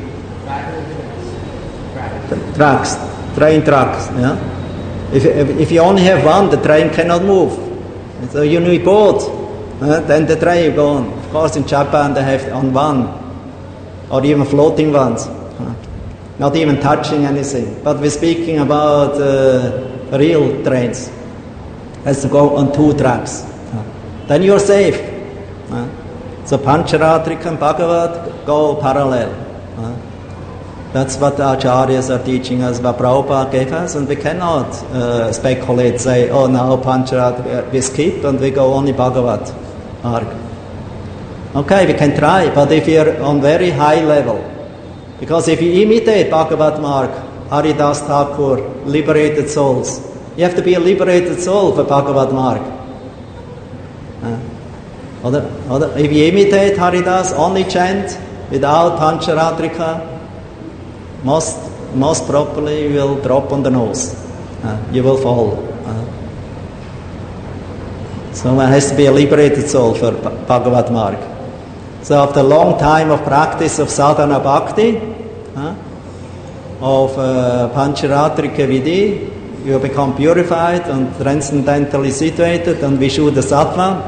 tracks, train tracks. Yeah. If, if if you only have one, the train cannot move. So you need both. Uh, then the train go on. Of course, in Japan they have on one, or even floating ones, uh, not even touching anything. But we're speaking about uh, real trains. Has to go on two tracks. Uh, then you're safe. Uh, so Pancharatrika and Bhagavat go parallel. Uh, That's what the Acharyas are teaching us, what Prabhupada gave us, and we cannot uh, speculate, say, oh, now Pancharatrika, we skip and we go only Bhagavat Marg. Okay, we can try, but if you're on very high level, because if you imitate Bhagavat Marg, Haridas Thakur, liberated souls. You have to be a liberated soul for Bhagavad Marg. Uh, or, or, if you imitate Haridas, only chant without Pancharatrika, most, most probably you will drop on the nose. Uh, you will fall. Uh, so one has to be a liberated soul for Bhagavad Marg. So after a long time of practice of sadhana bhakti, uh, of uh, Pancharatrika Vidhi, you become purified and transcendentally situated on Vishuddha Sattva.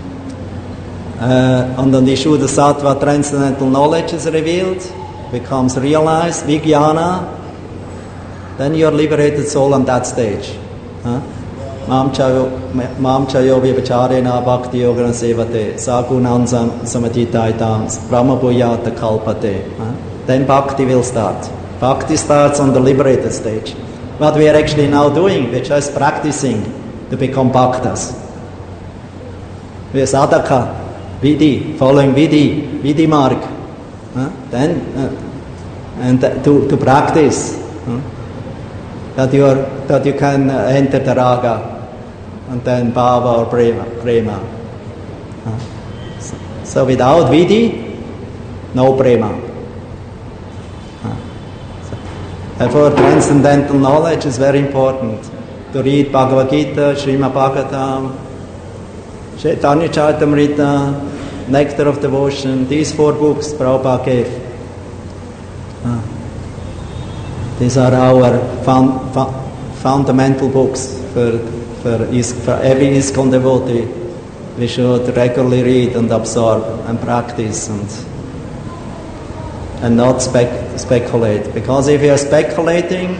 Uh, and on Vishuddha Sattva, transcendental knowledge is revealed, becomes realized, Vijnana. Then you are liberated soul on that stage. Mam chayo vibhacharena bhakti yogana sevate sagunan samadhitaitam brahma bhuyata kalpate. Then bhakti will start. Bhakti starts on the liberated stage. What we are actually now doing, we're just practicing to become bhaktas. We are sadhaka, vidhi, following vidhi, vidhi marg. Huh? Then, uh, and th- to, to practice huh? that you are, that you can uh, enter the raga, and then bhava or prema. prema. Huh? So, so without vidhi, no prema. Huh? So, therefore, transcendental knowledge is very important. To read Bhagavad Gita, Srimad Bhagavatam, Chaitanya Charitamrita, Nectar of Devotion, these four books Prabhupada gave. Uh, these are our fun, fun, fundamental books for, for, is, for every ISKCON devotee. We should regularly read and absorb and practice and, and not spec, speculate. Because if you are speculating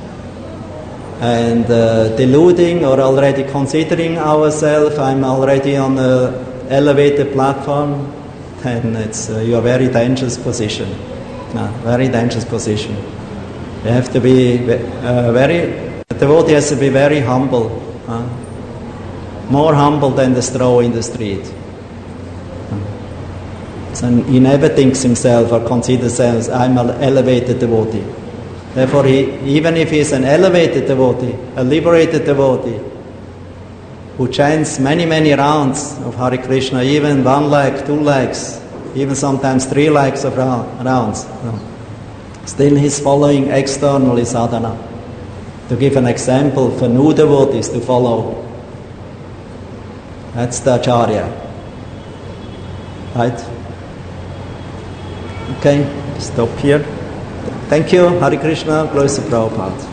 and uh, deluding or already considering ourselves, I'm already on a elevated platform, then it's uh, you're very dangerous position. No, very dangerous position. You have to be uh, very. The devotee has to be very humble, huh? More humble than the straw in the street. So he never thinks himself or considers himself, I'm an elevated devotee. Therefore, he, even if he is an elevated devotee, a liberated devotee, who chants many, many rounds of Hare Krishna, even one leg, two legs, even sometimes three legs of rounds. No. Still he's following externally sadhana. To give an example for new devotees to follow. That's the Acharya. Right? Okay, stop here. Thank you, Hare Krishna, glory to Prabhupada.